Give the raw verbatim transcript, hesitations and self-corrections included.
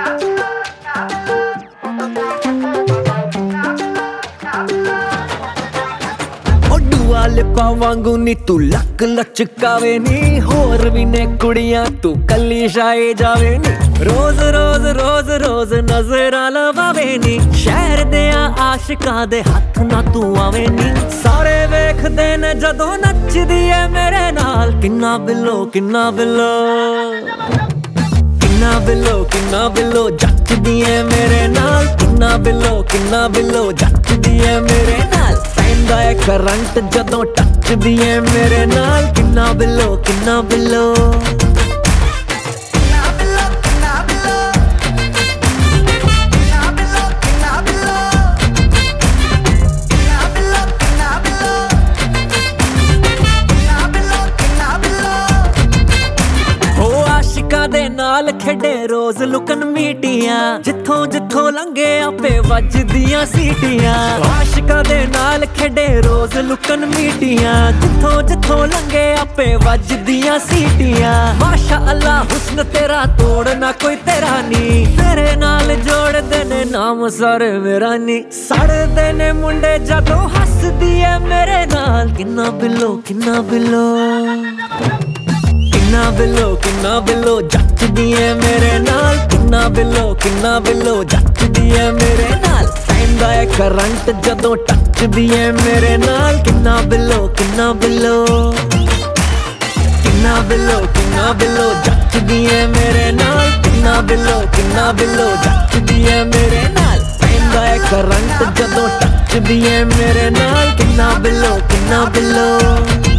लिपा वांगू नी तू लक लचकावे नी होर भी ने कुड़ियां तू कली शाए जावे नी रोज रोज रोज रोज नजर लवावे नी शहर दे आशिकां दे हथ ना तू आवे नी सारे वेखदे ने जदों नचदी है मेरे नाल किन्ना बिलो किन्ना बिलो किन्ना बिलो किन्ना बिलो जचदी है मेरे नाल किन्ना बिलो किन्ना बिलो जचदी है मेरे नाल पैंदा है करंट जदों टचदी है मेरे नाल किन्ना बिलो किन्ना बिलो दे नाल खेडे रोज लुकन मीटियां जिथों जिथों लंघे आपे वजदियां सीटियां आशिकां दे नाल खेडे रोज लुकन मीटियां जिथों जिथों लंघे आपे वजदियां सीटियां माशा अल्लाह हुस्न तेरा तोड़ ना कोई तेरा नी तेरे नाल जोड़ देने नाम सारे मेरा नी सड़ देने मुंडे जदों हसदी है मेरे नाल किन्ना बिलो किन्ना बिलो किन्ना बिलो किन्ना बिलो जचदी है मेरे नाल किन्ना बिलो किन्ना बिलो जचदी है मेरे नाल पैंदा है करंट जदों टचदी है मेरे नाल किन्ना बिलो किन्ना बिलो किन्ना बिलो किन्ना बिलो जचदी है मेरे नाल किन्ना बिलो किन्ना बिलो जचदी है मेरे नाल पैंदा है करंट जदों टचदी है मेरे नाल किन्ना बिलो किन्ना बिलो